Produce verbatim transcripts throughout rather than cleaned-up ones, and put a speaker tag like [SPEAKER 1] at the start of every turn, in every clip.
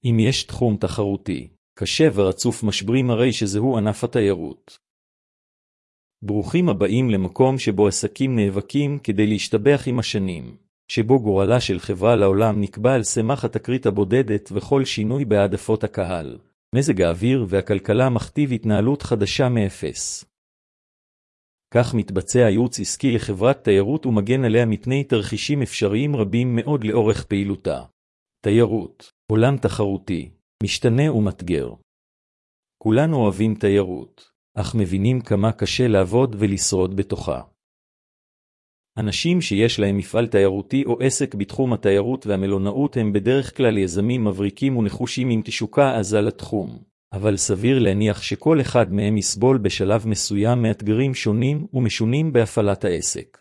[SPEAKER 1] אם יש תחום תחרותי, קשה ורצוף משברים, הרי שזהו ענף התיירות. ברוכים הבאים למקום שבו עסקים נאבקים כדי להשתבח עם השנים, שבו גורלה של חברה לעולם נקבע על סמך התקרית הבודדת וכל שינוי בהעדפות הקהל. מזג האוויר והכלכלה מכתיב התנהלות חדשה מאפס. כך מתבצע ייעוץ עסקי לחברת תיירות ומגן עליה מפני תרחישים אפשריים רבים מאוד לאורך פעילותה. תיירות, עולם תחרותי, משתנה ומתגר. כולנו אוהבים תיירות, אך מבינים כמה קשה לעבוד ולשרוד בתוכה. אנשים שיש להם מפעל תיירותי או עסק בתחום התיירות והמלונאות הם בדרך כלל יזמים מבריקים ונחושים עם תשוקה עזה לתחום, אבל סביר להניח שכל אחד מהם יסבול בשלב מסוים מאתגרים שונים ומשונים בהפעלת העסק.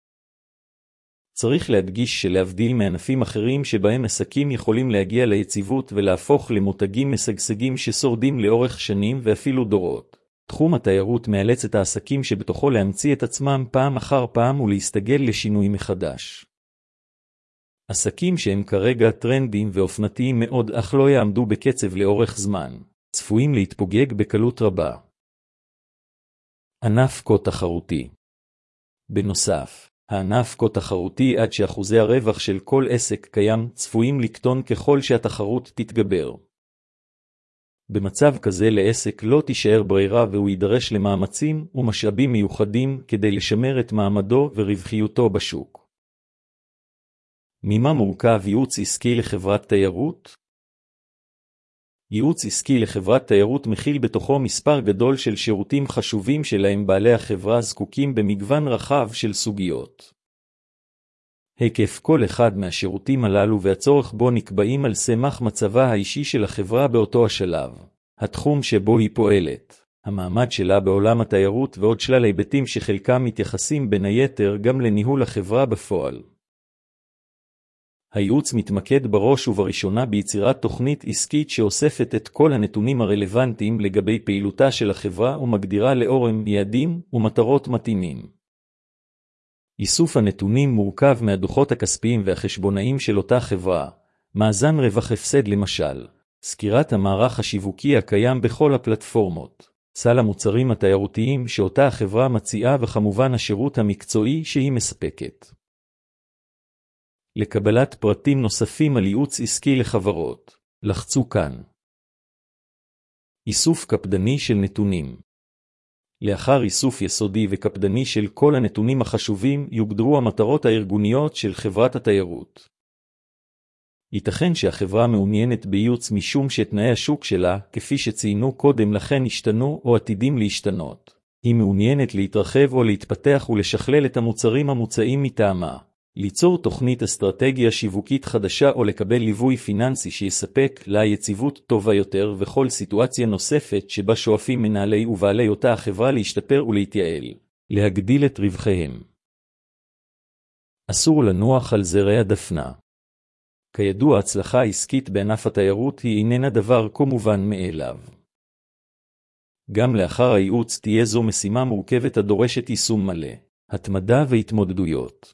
[SPEAKER 1] צריך להדגיש שלהבדיל מענפים אחרים שבהם עסקים יכולים להגיע ליציבות ולהפוך למותגים משגשגים ששורדים לאורך שנים ואפילו דורות, תחום התיירות מאלץ את העסקים שבתוכו להמציא את עצמם פעם אחר פעם ולהסתגל לשינוי מחדש. עסקים שהם כרגע טרנדים ואופנתיים מאוד אך לא יעמדו בקצב לאורך זמן, צפויים להתפוגג בקלות רבה. ענף כה תחרותי. בנוסף, הענף כה תחרותי עד שאחוזי הרווח של כל עסק קיים צפויים לקטון ככל שהתחרות תתגבר. במצב כזה לעסק לא תישאר ברירה והוא יידרש למאמצים ומשאבים מיוחדים כדי לשמר את מעמדו ורווחיותו בשוק. ממה מורכב ייעוץ עסקי לחברת תיירות? ייעוץ עסקי לחברת תיירות מכיל בתוכו מספר גדול של שירותים חשובים שלהם בעלי החברה זקוקים במגוון רחב של סוגיות. היקף כל אחד מהשירותים הללו והצורך בו נקבעים על סמך מצבה האישי של החברה באותו השלב, התחום שבו היא פועלת, המעמד שלה בעולם התיירות ועוד שלל היבטים שחלקם מתייחסים בין היתר גם לניהול החברה בפועל. הייעוץ מתמקד בראש ובראשונה ביצירת תוכנית עסקית שאוספת את כל הנתונים הרלוונטיים לגבי פעילותה של החברה ומגדירה לאורם יעדים ומטרות מתאימים. איסוף הנתונים מורכב מהדוחות הכספיים והחשבונאיים של אותה חברה, מאזן רווח הפסד למשל, סקירת המערך השיווקי הקיים בכל הפלטפורמות, סל המוצרים התיירותיים שאותה החברה מציעה וכמובן השירות המקצועי שהיא מספקת. לקבלת פרטים נוספים על ייעוץ עסקי לחברות, לחצו כאן. איסוף קפדני של נתונים. לאחר איסוף יסודי וקפדני של כל הנתונים החשובים, יוגדרו המטרות הארגוניות של חברת התיירות. ייתכן שהחברה מעוניינת בייעוץ משום שתנאי השוק שלה, כפי שציינו קודם לכן, השתנו או עתידים להשתנות. היא מעוניינת להתרחב או להתפתח ולשכלל את המוצרים המוצעים מטעמה. ליצור תוכנית אסטרטגיה שיווקית חדשה או לקבל ליווי פיננסי שיספק לה יציבות טובה יותר וכל סיטואציה נוספת שבה שואפים מנהלי ובעלי אותה החברה להשתפר ולהתייעל, להגדיל את רווחיהם. אסור לנוח על זרי הדפנה. כידוע, הצלחה עסקית בענף התיירות היא איננה דבר כה מובן מאליו. גם לאחר הייעוץ תהיה זו משימה מורכבת הדורשת יישום מלא, התמדה והתמודדויות.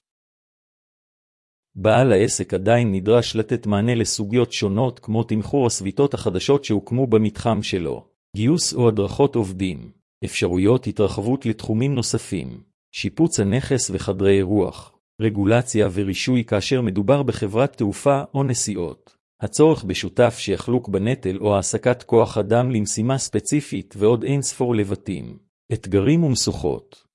[SPEAKER 1] בעל העסק עדיין נדרש לתת מענה לסוגיות שונות כמו תמחור הסביטות החדשות שהוקמו במתחם שלו, גיוס או הדרכות עובדים, אפשרויות התרחבות לתחומים נוספים, שיפוץ הנכס וחדרי אירוח, רגולציה ורישוי כאשר מדובר בחברת תעופה או נסיעות, הצורך בשותף שיחלוק בנטל או העסקת כוח אדם למשימה ספציפית ועוד אין ספור לבטים, אתגרים ומשוכות.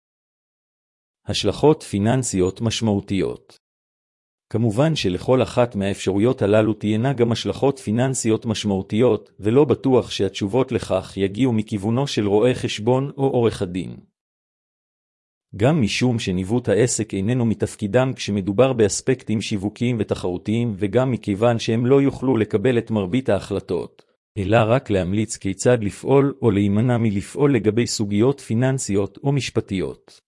[SPEAKER 1] השלכות פיננסיות משמעותיות. כמובן שלכל אחת מהאפשרויות הללו תהיינה גם השלכות פיננסיות משמעותיות, ולא בטוח שהתשובות לכך יגיעו מכיוונו של רואה חשבון או עורך הדין. גם משום שניווט העסק איננו מתפקידם כשמדובר באספקטים שיווקיים ותחרותיים, וגם מכיוון שהם לא יוכלו לקבל את מרבית ההחלטות, אלא רק להמליץ כיצד לפעול או להימנע מלפעול לגבי סוגיות פיננסיות או משפטיות.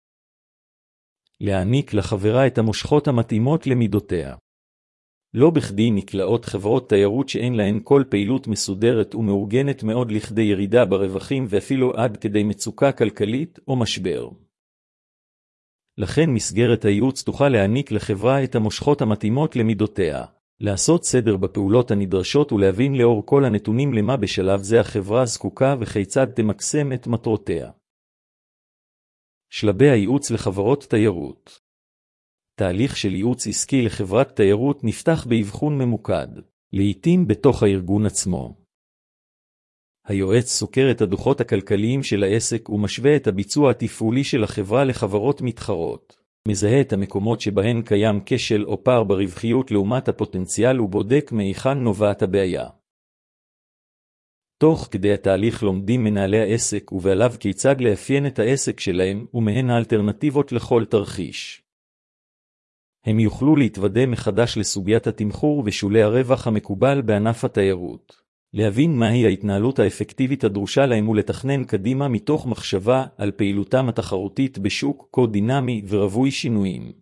[SPEAKER 1] להעניק לחברה את המושכות המתאימות למידותיה. לא בכדי נקלעות חברות תיירות שאין להן כל פעילות מסודרת ומאורגנת מאוד לכדי ירידה ברווחים ואפילו עד כדי מצוקה כלכלית או משבר. לכן מסגרת הייעוץ תוכל להעניק לחברה את המושכות המתאימות למידותיה, לעשות סדר בפעולות הנדרשות ולהבין לאור כל הנתונים למה בשלב זה החברה זקוקה וכיצד תמקסם את מטרותיה. שלבי הייעוץ לחברות תיירות. תהליך של ייעוץ עסקי לחברת תיירות נפתח באבחון ממוקד, לעתים בתוך הארגון עצמו. היועץ סוקר את הדוחות הכלכליים של העסק ומשווה את הביצוע התפעולי של החברה לחברות מתחרות. מזהה את המקומות שבהן קיים כשל או פער ברווחיות לעומת הפוטנציאל ובודק מהיכן נובעת הבעיה. תוך כדי התהליך לומדים מנהלי העסק ובעליו כיצד לאפיין את העסק שלהם ומהן האלטרנטיבות לכל תרחיש. הם יוכלו להתוודע מחדש לסוגיית התמחור ושולי הרווח המקובל בענף התיירות. להבין מהי ההתנהלות האפקטיבית הדרושה להם ולתכנן קדימה מתוך מחשבה על פעילותם התחרותית בשוק כה דינמי ורווי שינויים.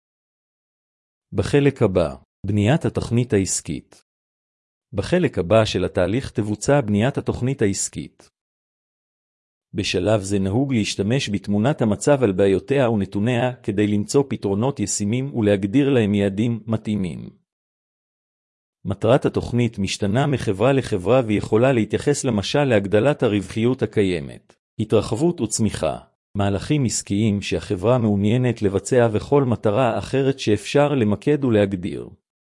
[SPEAKER 1] בחלק הבא, בניית התוכנית העסקית. בחלק הבא של התהליך תבוצע בניית התוכנית העסקית. בשלב זה נהוג להשתמש בתמונת המצב על בעיותיה ונתוניה כדי למצוא פתרונות ישימים ולהגדיר להם יעדים מתאימים. מטרת התוכנית משתנה מחברה לחברה ויכולה להתייחס למשל להגדלת הרווחיות הקיימת, התרחבות וצמיחה, מהלכים עסקיים שהחברה מעוניינת לבצע וכל מטרה אחרת שאפשר למקד ולהגדיר.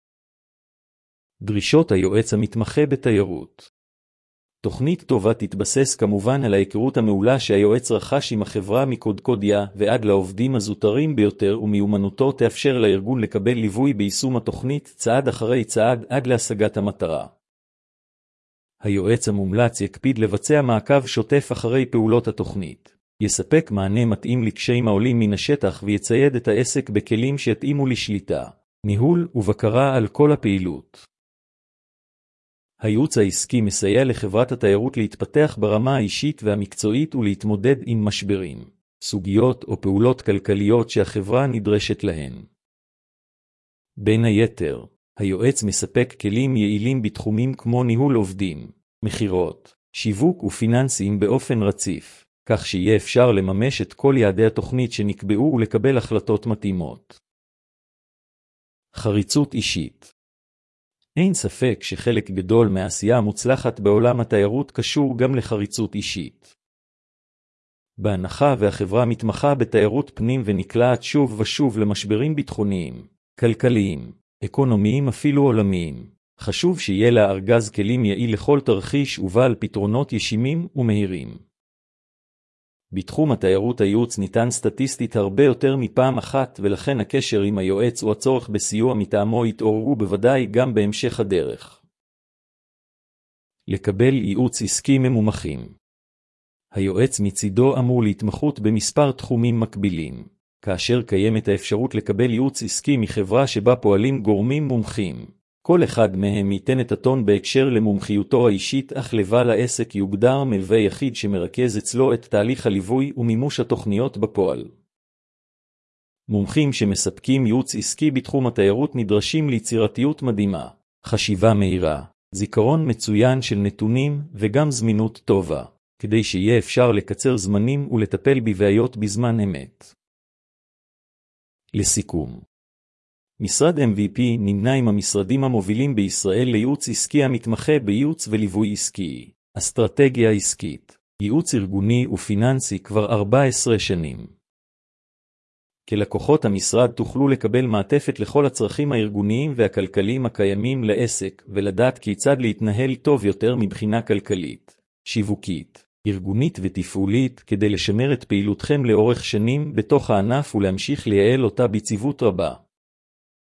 [SPEAKER 1] דרישות היועץ המתמחה בתיירות. תוכנית טובה תתבסס כמובן על ההיכרות המעולה שהיועץ רכש עם החברה מקודקודיה ועד לעובדים הזוטרים ביותר ומיומנותו תאפשר לארגון לקבל ליווי ביישום התוכנית צעד אחרי צעד עד להשגת המטרה. היועץ המומלץ יקפיד לבצע מעקב שוטף אחרי פעולות התוכנית. יספק מענה מתאים לקשיים העולים מן השטח ויצייד את העסק בכלים שיתאימו לשליטה, ניהול ובקרה על כל הפעילות. הייעוץ העסקי מסייע לחברת התיירות להתפתח ברמה האישית והמקצועית ולהתמודד עם משברים, סוגיות או פעולות כלכליות שהחברה נדרשת להן. בין היתר, היועץ מספק כלים יעילים בתחומים כמו ניהול עובדים, מחירות, שיווק ופיננסים באופן רציף, כך שיהיה אפשר לממש את כל יעדי התוכנית שנקבעו ולקבל החלטות מתאימות. חריצות אישית. אין ספק שחלק גדול מהעשייה המוצלחת בעולם התיירות קשור גם לחריצות אישית. בהנחה והחברה מתמחה בתיירות פנים ונקלעת שוב ושוב למשברים ביטחוניים, כלכליים, אקונומיים אפילו עולמיים, חשוב שיהיה לה ארגז כלים יעיל לכל תרחיש ובעל פתרונות ישימים ומהירים. בתחום התיירות הייעוץ ניתן סטטיסטית הרבה יותר מפעם אחת ולכן הקשר עם היועץ או הצורך בסיוע מטעמו יתעוררו בוודאי גם בהמשך הדרך. לקבל ייעוץ עסקי ממומחים. היועץ מצידו אמור להתמחות במספר תחומים מקבילים, כאשר קיימת האפשרות לקבל ייעוץ עסקי מחברה שבה פועלים גורמים מומחים. כל אחד מהם ייתן את הטון בהקשר למומחיותו האישית, אך לבעל העסק יוגדר מלווה יחיד שמרכז אצלו את תהליך הליווי ומימוש התוכניות בפועל. מומחים שמספקים ייעוץ עסקי בתחום התיירות נדרשים ליצירתיות מדהימה, חשיבה מהירה, זיכרון מצוין של נתונים וגם זמינות טובה, כדי שיהיה אפשר לקצר זמנים ולטפל בבעיות בזמן אמת. לסיכום, משרד אם וי פי נמנה עם המשרדים המובילים בישראל לייעוץ עסקי המתמחה בייעוץ וליווי עסקי, אסטרטגיה עסקית, ייעוץ ארגוני ופיננסי כבר ארבע עשרה שנים. כלקוחות המשרד תוכלו לקבל מעטפת לכל הצרכים הארגוניים והכלכליים הקיימים לעסק ולדעת כיצד להתנהל טוב יותר מבחינה כלכלית, שיווקית, ארגונית ותפעולית כדי לשמר את פעילותכם לאורך שנים בתוך הענף ולהמשיך לייעל אותה בציוות רבה.